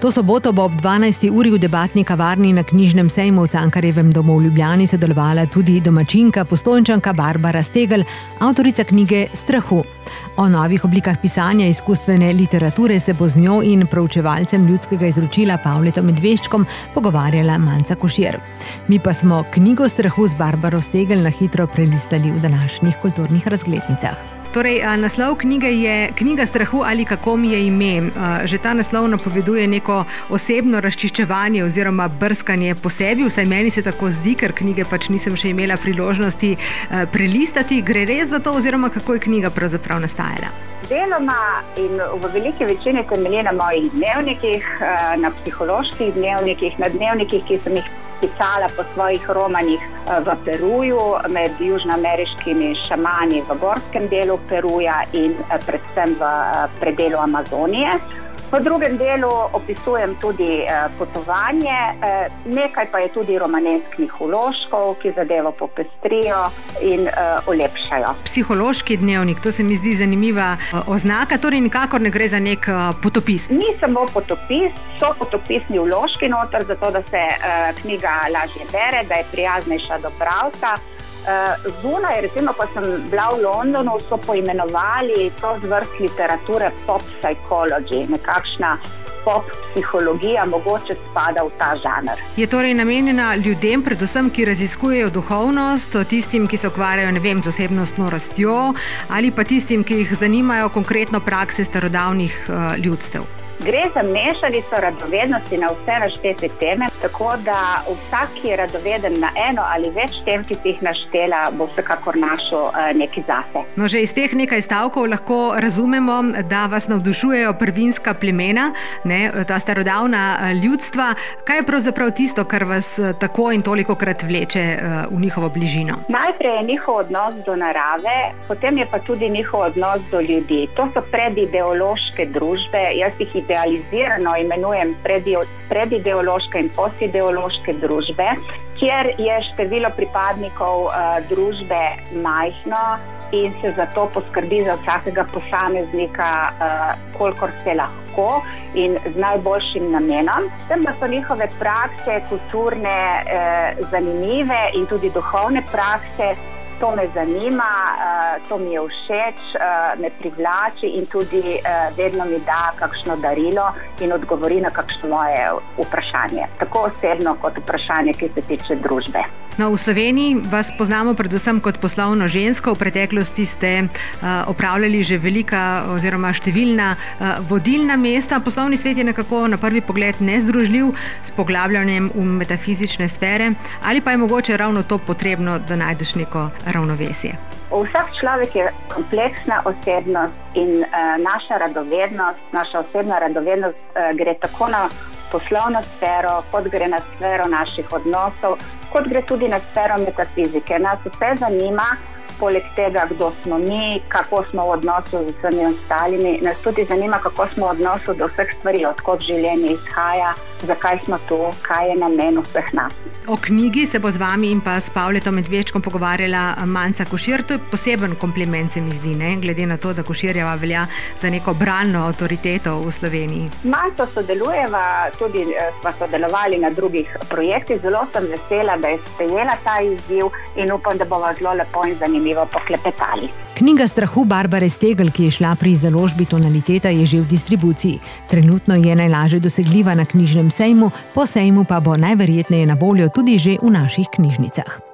To soboto bo ob 12. uri v debatni kavarni na knjižnem sejmu v Cankarjevem domu v Ljubljani sodelovala tudi domačinka, Postojnčanka Barbara Stegelj, avtorica knjige Strahu. O novih oblikah pisanja izkustvene literature se bo z njo in proučevalcem ljudskega izročila Pavletom Medveščkom pogovarjala Manca Košir. Mi pa smo knjigo Strahu z Barbaro Stegelj na hitro prelistali v današnjih kulturnih razglednicah. Torej, naslov knjige je Knjiga strahu ali kako mi je ime. Že ta naslov napoveduje neko osebno razčiščevanje oziroma brskanje po sebi, vsaj meni se tako zdi, ker knjige pač nisem še imela priložnosti prelistati. Gre res za to oziroma kako je knjiga pravzaprav nastajala? Deloma in v veliki večini temelji na mojih dnevnikih, na psiholoških dnevnikih, na dnevnikih, ki sem jih pisala po svojih romanih v Peruju, med južnoameriškimi šamani v gorskem delu Peruja in predvsem v predelu Amazonije. V drugem delu opisujem tudi potovanje, nekaj pa je tudi romanesknih vložkov, ki zadevo popestrijo in olepšajo. Psihološki dnevnik, to se mi zdi zanimiva oznaka, torej nikakor ne gre za nek potopis. Ni samo potopis, so potopisni vložki noter, zato da se knjiga lažje bere, da je prijaznejša do bralca. Zunaj, recimo, ko sem bila v Londonu, so poimenovali to zvrst literature pop psychology, nekakšna pop psihologija mogoče spada v ta žanr. Je torej namenjena ljudem, predvsem, ki raziskujejo duhovnost, tistim, ki se ukvarjajo, z osebnostno rastjo, ali pa tistim, ki jih zanimajo konkretno prakse starodavnih ljudstev? Gre za mešanico radovednosti na vse naštete teme, tako da vsak, ki je radoveden na eno ali več tem, ki si jih naštela, bo vsekakor našel nekaj zase. No, že iz teh nekaj stavkov lahko razumemo, da vas navdušujejo prvinska plemena, ta starodavna ljudstva. Kaj je pravzaprav tisto, kar vas tako in tolikokrat vleče v njihovo bližino? Najprej je njihov odnos do narave, potem je pa tudi njihov odnos do ljudi. To so predideološke družbe, jaz jih idealizirano imenujem predideološke in postideološke družbe, kjer je število pripadnikov družbe majhno in se zato poskrbi za vsakega posameznika, kolikor se lahko in z najboljšim namenom. Tem pa so njihove prakse kulturne, zanimive in tudi duhovne prakse. To me zanima, to mi je všeč, me privlači in tudi vedno mi da kakšno darilo in odgovori na kakšno moje vprašanje. Tako osebno kot vprašanje, ki se tiče družbe. No, v Sloveniji vas poznamo predvsem kot poslovno žensko. V preteklosti ste opravljali že velika oziroma številna vodilna mesta. Poslovni svet je nekako na prvi pogled nezdružljiv s poglabljanjem v metafizične sfere, ali pa je mogoče ravno to potrebno, da najdeš neko ravnovesje? Vsak človek je kompleksna osebnost in naša osebna radovednost gre tako na poslovno sfero, kot gre na sfero naših odnosov, kot gre tudi na sfero metafizike. Nas vse zanima, poleg tega, kdo smo mi, kako smo v odnosu z vsemi ostalimi. Nas tudi zanima, kako smo v odnosu do vseh stvari, odkot življenje izhaja, zakaj smo tu, kaj je namen vseh nas. O knjigi se bo z vami in pa s Pavletom Medveščkom pogovarjala Manca Košir. To je poseben kompliment, se mi zdi, glede na to, da Koširjeva velja za neko bralno avtoriteto v Sloveniji. Manco sodelujeva, tudi smo sodelovali na drugih projektih. Zelo sem vesela, da je sprejela ta izziv in upam, da bomo zelo lepo in zanimivo poklepetali. Knjiga Strahu Barbare Stegelj, ki je šla pri založbi Tonaliteta, je že v distribuciji. Trenutno je najlažje dosegljiva na knjižnem sejmu, po sejmu pa bo najverjetneje na voljo tudi že v naših knjižnicah.